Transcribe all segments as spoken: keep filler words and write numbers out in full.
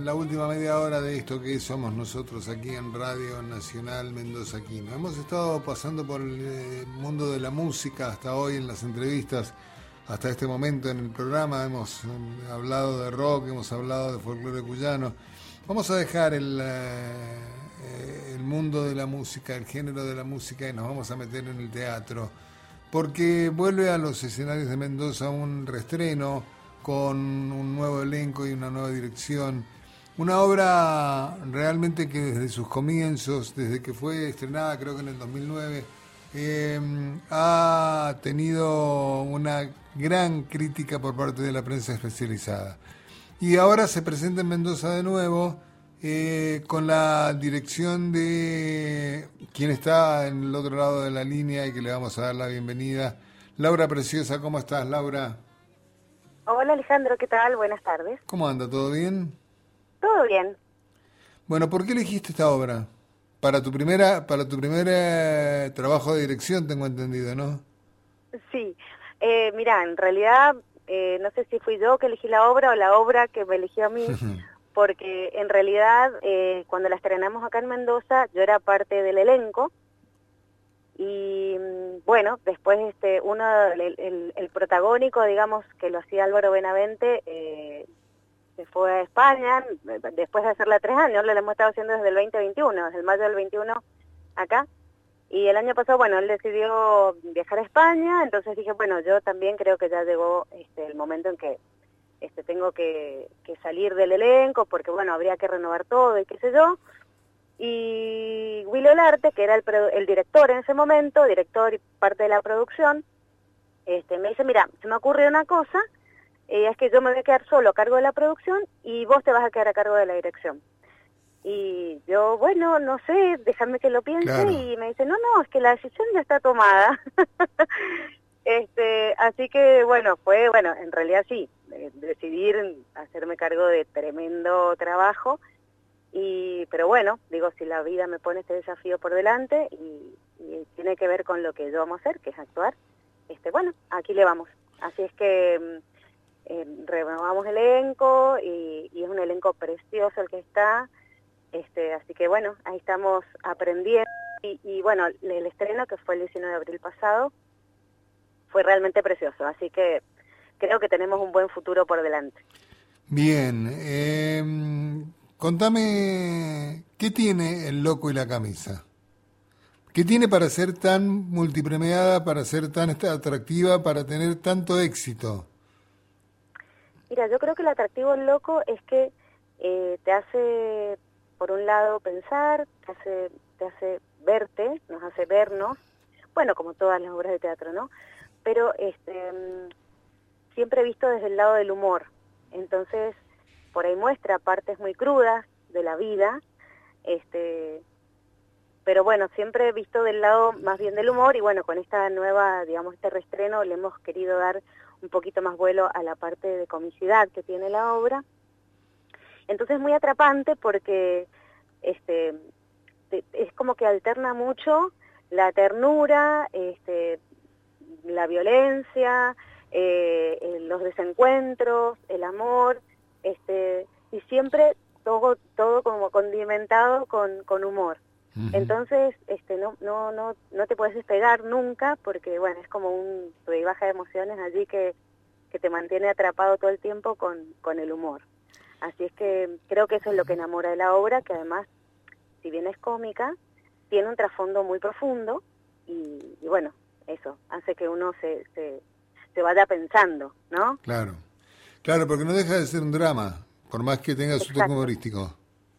en la última media hora de esto que somos nosotros aquí en Radio Nacional Mendoza Aquino. Hemos estado pasando por el eh, mundo de la música hasta hoy en las entrevistas, hasta este momento en el programa. Hemos eh, hablado de rock, hemos hablado de folclore cuyano. Vamos a dejar el, eh, el mundo de la música, el género de la música, y nos vamos a meter en el teatro, porque vuelve a los escenarios de Mendoza un reestreno con un nuevo elenco y una nueva dirección. Una obra realmente que desde sus comienzos, desde que fue estrenada creo que en el dos mil nueve, eh, ha tenido una gran crítica por parte de la prensa especializada. Y ahora se presenta en Mendoza de nuevo, eh, con la dirección de quien está en el otro lado de la línea y que le vamos a dar la bienvenida. Laura Preciosa, ¿cómo estás, Laura? Hola Alejandro, ¿qué tal? Buenas tardes. ¿Cómo anda? ¿Todo bien? Todo bien. Bueno, ¿por qué elegiste esta obra? Para tu primera, para tu primer eh, trabajo de dirección, tengo entendido, ¿no? Sí, eh, mira, en realidad eh, no sé si fui yo que elegí la obra o la obra que me eligió a mí, porque en realidad eh, cuando la estrenamos acá en Mendoza yo era parte del elenco. Y bueno, después este uno el, el, el protagónico, digamos, que lo hacía Álvaro Benavente, eh, se fue a España, después de hacerla tres años, lo hemos estado haciendo desde el veinte veintiuno, desde el mayo del veintiuno acá, y el año pasado, bueno, él decidió viajar a España, entonces dije, bueno, yo también creo que ya llegó este el momento en que este tengo que, que salir del elenco, porque bueno, habría que renovar todo y qué sé yo. Y Willy Olarte, que era el, el director en ese momento, director y parte de la producción, este, me dice, mira, se me ocurrió una cosa, eh, es que yo me voy a quedar solo a cargo de la producción y vos te vas a quedar a cargo de la dirección. Y yo, bueno, no sé, déjame que lo piense, claro. Y me dice, no, no, es que la decisión ya está tomada. este, así que, bueno, fue, bueno, en realidad sí, eh, decidir hacerme cargo de tremendo trabajo. Y pero bueno, digo, si la vida me pone este desafío por delante y, y tiene que ver con lo que yo vamos a hacer, que es actuar, este bueno, aquí le vamos. Así es que eh, renovamos el elenco y, y es un elenco precioso el que está, este así que bueno, ahí estamos aprendiendo y, y bueno, el estreno que fue el diecinueve de abril pasado fue realmente precioso, así que creo que tenemos un buen futuro por delante. Bien, eh... contame, ¿qué tiene El Loco y la Camisa? ¿Qué tiene para ser tan multipremiada, para ser tan atractiva, para tener tanto éxito? Mira, yo creo que el atractivo del Loco es que eh, te hace, por un lado, pensar, te hace, te hace verte, nos hace vernos, bueno, como todas las obras de teatro, ¿no? Pero este, siempre visto desde el lado del humor, entonces por ahí muestra partes muy crudas de la vida, este, pero bueno, siempre he visto del lado más bien del humor, y bueno, con esta nueva, digamos, este reestreno le hemos querido dar un poquito más vuelo a la parte de comicidad que tiene la obra. Entonces es muy atrapante porque este, es como que alterna mucho la ternura, este, la violencia, eh, los desencuentros, el amor, este y siempre todo todo como condimentado con, con humor. Uh-huh. Entonces este no no no no te puedes despegar nunca, porque bueno, es como un sube y baja de emociones allí que que te mantiene atrapado todo el tiempo con con el humor. Así es que creo que eso es lo que enamora de la obra, que además, si bien es cómica, tiene un trasfondo muy profundo y, y bueno, eso hace que uno se, se se vaya pensando, ¿no? Claro. Claro, porque no deja de ser un drama, por más que tenga su toque humorístico.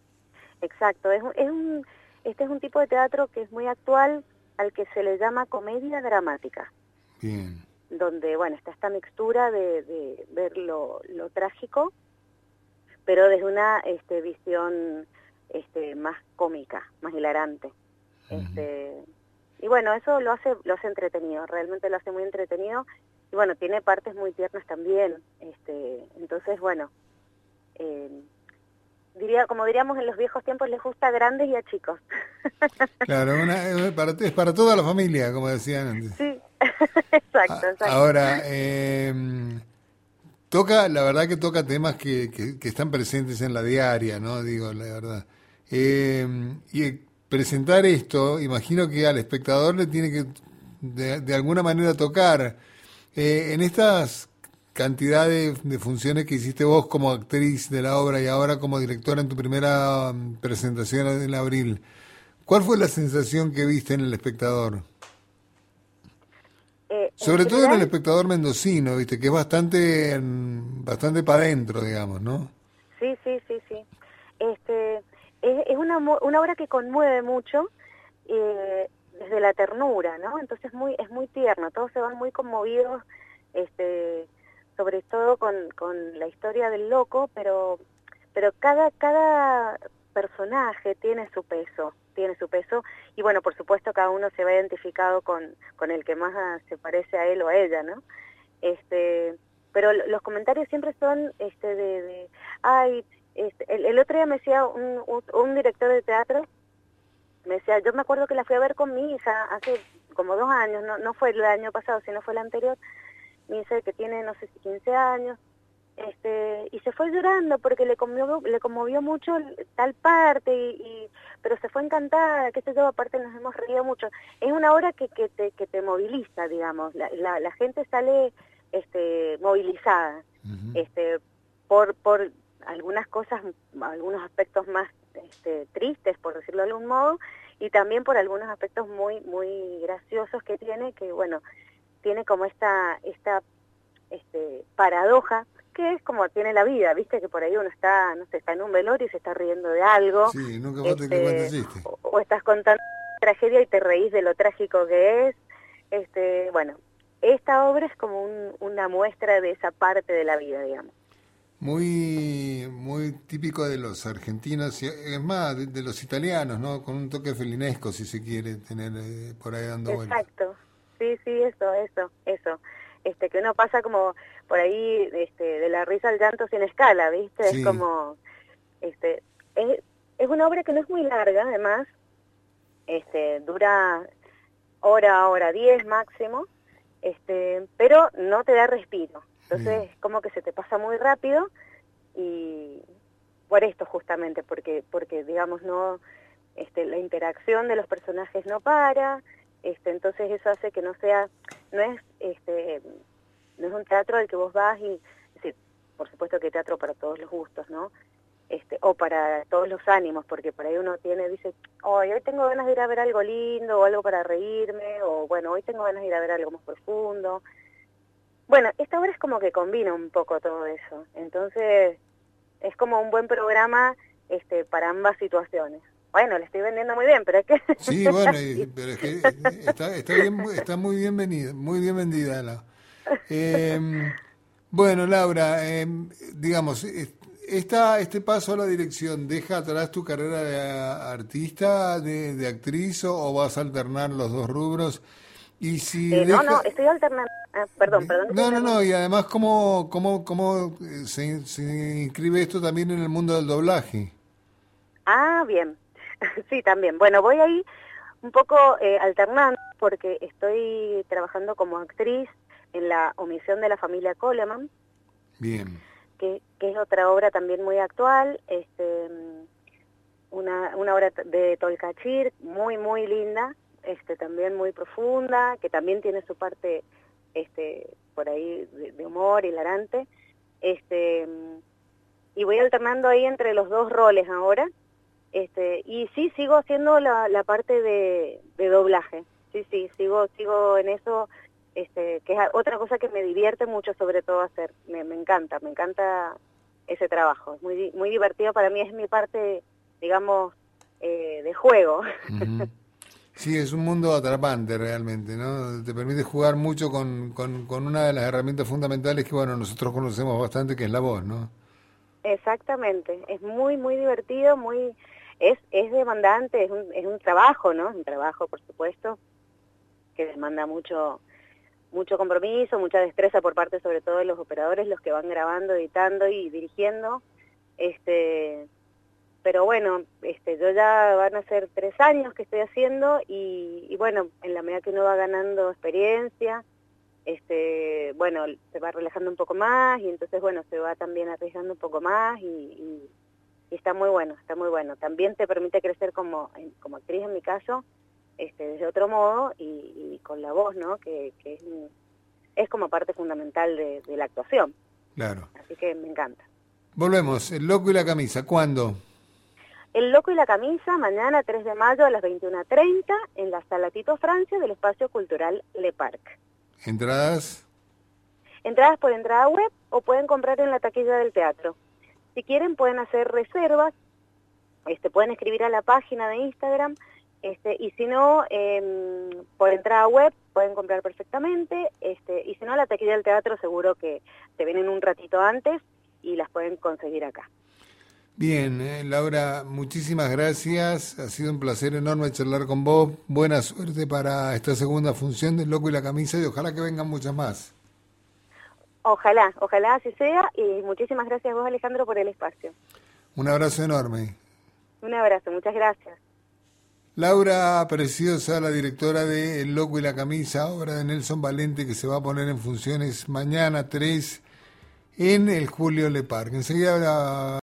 Exacto, es, es un, este es un tipo de teatro que es muy actual, al que se le llama comedia dramática. Bien. Donde, bueno, está esta mixtura de, de ver lo, lo trágico, pero desde una este, visión este, más cómica, más hilarante. Uh-huh. Este, y bueno, eso lo hace, lo hace entretenido, realmente lo hace muy entretenido. Y bueno, tiene partes muy tiernas también, este, entonces bueno, eh, diría, como diríamos en los viejos tiempos, les gusta a grandes y a chicos. Claro, una, es, para, es para toda la familia, como decían antes. Sí, exacto, exacto. Ahora, eh, toca, la verdad que toca temas que, que, que están presentes en la diaria, ¿no? Digo, la verdad. Eh, y presentar esto, imagino que al espectador le tiene que de, de alguna manera tocar. Eh, en estas cantidades de, de funciones que hiciste vos como actriz de la obra y ahora como directora en tu primera um, presentación en abril, ¿cuál fue la sensación que viste en el espectador? Eh, Sobre en todo en el general, espectador mendocino, viste, que es bastante, mm, bastante para adentro, digamos, ¿no? sí, sí, sí, sí. Este, es, es una, mu- una obra que conmueve mucho eh, desde la ternura, ¿no? Entonces muy, es muy tierno, todos se van muy conmovidos, este, sobre todo con, con la historia del loco, pero, pero cada, cada personaje tiene su peso, tiene su peso, y bueno, por supuesto cada uno se va identificado con, con el que más ah, se parece a él o a ella, ¿no? Este, pero lo- los comentarios siempre son este de, de ay, este, el, el otro día me decía un, un, un director de teatro, me decía, yo me acuerdo que la fui a ver con mi hija hace como dos años, no, no fue el año pasado, sino fue el anterior, mi hija que tiene, no sé si quince años, este, y se fue llorando porque le conmovió, le conmovió mucho tal parte, y, y, pero se fue encantada, qué sé yo, aparte nos hemos reído mucho. Es una obra que, que, te, que te moviliza, digamos, la, la, la gente sale este, movilizada, Uh-huh. este, por, por algunas cosas, algunos aspectos más este, tristes, por decirlo de algún modo, y también por algunos aspectos muy, muy graciosos que tiene, que bueno, tiene como esta, esta este, paradoja, que es como tiene la vida, viste que por ahí uno está, no sé, está en un velorio y se está riendo de algo, Sí, nunca falta el que cuente este, chiste. o, o estás contando una tragedia y te reís de lo trágico que es, este, bueno, esta obra es como un, una muestra de esa parte de la vida, digamos. Muy, muy típico de los argentinos, y es más, de, de los italianos, ¿no? Con un toque felinesco, si se quiere tener eh, por ahí dando vueltas. Exacto, sí, sí, eso, eso, eso. Este, que uno pasa como por ahí, este, de la risa al llanto sin escala, ¿viste? Es Sí, como, este, es, es una obra que no es muy larga, además, este, dura hora, hora diez máximo, este, pero no te da respiro. bien. Entonces, es como que se te pasa muy rápido y por esto justamente, porque, porque digamos, no, este, la interacción de los personajes no para, este, entonces eso hace que no sea, no es, este, no es un teatro al que vos vas y, es decir, por supuesto que hay teatro para todos los gustos, ¿no? Este, o para todos los ánimos, porque por ahí uno tiene, dice, oh, hoy tengo ganas de ir a ver algo lindo, o algo para reírme, o bueno, hoy tengo ganas de ir a ver algo más profundo. Bueno, esta obra es como que combina un poco todo eso, entonces es como un buen programa este, para ambas situaciones. Bueno, le estoy vendiendo muy bien, pero es que Sí, es bueno, y- así. pero es que eh, está, está bien, está muy bien venida, muy bien vendida la. Eh, bueno, Laura, eh, digamos, eh, esta, este paso a la dirección, ¿deja atrás tu carrera de a- artista, de, de actriz, o, o vas a alternar los dos rubros? Y si Eh, no, deja, no, estoy alternando. Ah, perdón, perdón que te no, no, no, interrumpa. y además, ¿cómo, cómo, cómo eh, se, se inscribe esto también en el mundo del doblaje? Ah, bien. Sí, también. Bueno, voy ahí un poco eh, alternando porque estoy trabajando como actriz en La omisión de la familia Coleman, Bien. que, que es otra obra también muy actual, este, una, una obra de Tolcachir muy, muy linda, este, también muy profunda, que también tiene su parte este, por ahí de, de humor, hilarante. Este, y voy alternando ahí entre los dos roles ahora. Este, y sí, sigo haciendo la, la parte de, de doblaje, sí, sí, sigo, sigo en eso, este, que es otra cosa que me divierte mucho sobre todo hacer, me, me encanta, me encanta ese trabajo, es muy, muy divertido para mí, es mi parte, digamos, eh, de juego. Ujú. Sí, es un mundo atrapante realmente, ¿no? Te permite jugar mucho con, con, con una de las herramientas fundamentales que, bueno, nosotros conocemos bastante, que es la voz, ¿no? Exactamente, es muy, muy divertido, muy, es, es demandante, es un, es un trabajo, ¿no? Un trabajo, por supuesto, que demanda mucho mucho compromiso, mucha destreza por parte sobre todo de los operadores, los que van grabando, editando y dirigiendo, este, pero bueno, este, yo ya van a ser tres años que estoy haciendo y, y bueno, en la medida que uno va ganando experiencia, este, bueno, se va relajando un poco más y entonces, bueno, se va también arriesgando un poco más y, y, y está muy bueno, está muy bueno. También te permite crecer como, como actriz en mi caso, este, desde otro modo y, y con la voz, ¿no? Que, que es, es como parte fundamental de, de la actuación. Claro. Así que me encanta. Volvemos, El Loco y la Camisa, ¿cuándo? El Loco y la Camisa, mañana tres de mayo a las veintiuna treinta en la Sala Tito Francia del Espacio Cultural Le Parc. ¿Entradas? Entradas por entrada web o pueden comprar en la taquilla del teatro. Si quieren pueden hacer reservas, este, pueden escribir a la página de Instagram, este, y si no, eh, por entrada web pueden comprar perfectamente, este, y si no, la taquilla del teatro seguro que te vienen un ratito antes y las pueden conseguir acá. Bien, eh, Laura, muchísimas gracias. Ha sido un placer enorme charlar con vos. Buena suerte para esta segunda función del Loco y la Camisa y ojalá que vengan muchas más. Ojalá, ojalá así sea y muchísimas gracias a vos, Alejandro, por el espacio. Un abrazo enorme. Un abrazo, muchas gracias. Laura Preciosa, la directora de El Loco y la Camisa, obra de Nelson Valente que se va a poner en funciones mañana tres en el Julio Le Parc. Enseguida